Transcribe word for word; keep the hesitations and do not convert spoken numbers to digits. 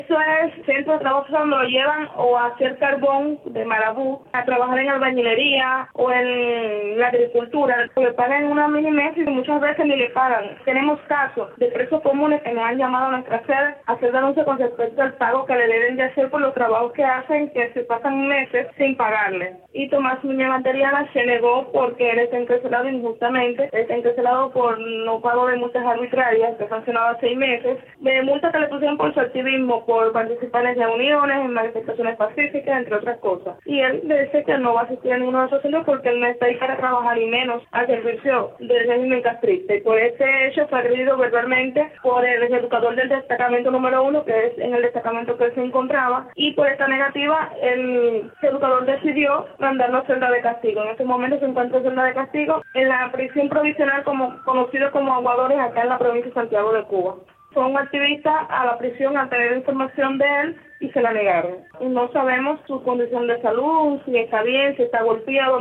Eso es centro de trabajo donde lo llevan o a hacer carbón de marabú, a trabajar en albañilería o en la agricultura. Le pagan una mini mes y muchas veces ni le pagan. Tenemos casos de presos comunes que nos han llamado a nuestra sede a hacer denuncia con respecto al pago que le deben de hacer por los trabajos que hacen, que se pasan meses sin pagarle. Y Tomás Muñoz Materiana se negó porque él está encarcelado injustamente, está encarcelado por no pago de multas arbitrarias, está sancionado a seis meses, de multas que le pusieron por su activismo, por participar en reuniones, en manifestaciones pacíficas, entre otras cosas. Y él dice que no va a asistir a ninguno de esos centros porque él no está ahí para trabajar y menos al servicio del régimen castrista. Y por ese hecho fue agredido verbalmente por el educador del destacamento número uno, que es en el destacamento que él se encontraba, y por esta negativa el educador decidió mandarlo a celda de castigo. En este momento se encuentra en celda de castigo en la prisión provisional como conocido como Aguadores, acá en la provincia de Santiago de Cuba. Fue un activista a la prisión a tener información de él y se la negaron. No sabemos su condición de salud, si está bien, si está golpeado.